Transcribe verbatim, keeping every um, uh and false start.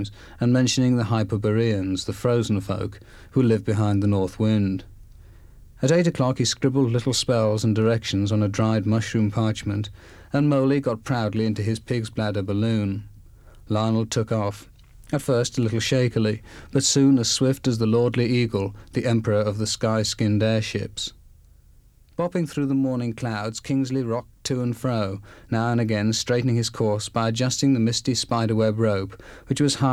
times, and mentioning the Hyperboreans, the frozen folk, who live behind the north wind. At eight o'clock he scribbled little spells and directions on a dried mushroom parchment, and Moley got proudly into his pig's bladder balloon. Lionel took off, at first a little shakily, but soon as swift as the lordly eagle, the emperor of the sky-skinned airships. Bopping through the morning clouds, Kingsley rocked to and fro, now and again straightening his course by adjusting the misty spiderweb rope, which was high